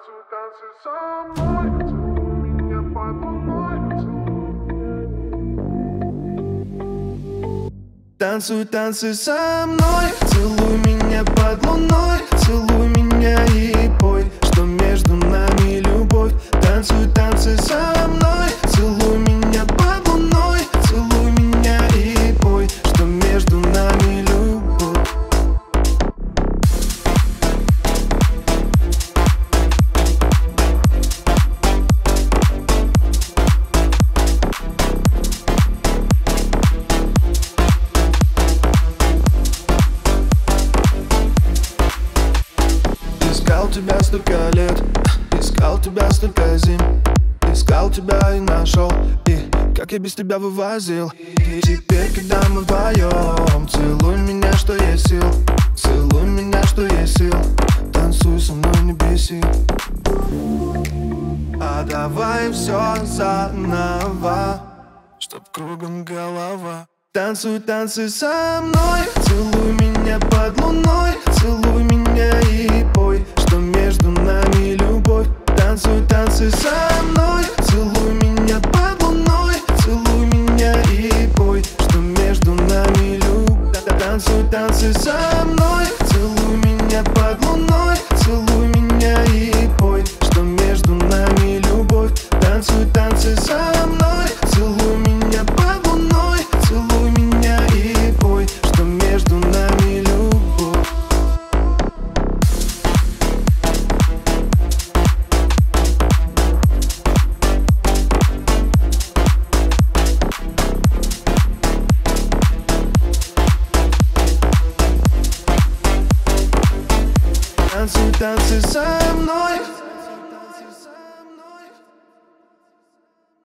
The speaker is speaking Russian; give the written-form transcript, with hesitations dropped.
Танцуй, танцуй со мной, целуй меня под луной, Танцуй, танцуй со мной, целуй меня под луной, целуй меня и пой, что между нами любовь. Танцуй, танцуй со мной, целуй меня под луной, целуй меня и пой, что между нами любовь. Искал тебя столько лет, искал тебя столько зим, искал тебя и нашел, и как я без тебя вывозил. И теперь, когда мы вдвоем, целуй меня, что есть сил, целуй меня, что есть сил, танцуй со мной, не беси. А давай все заново, чтоб кругом голова. Танцуй, танцуй со мной, целуй меня под луной, целуй меня и пой,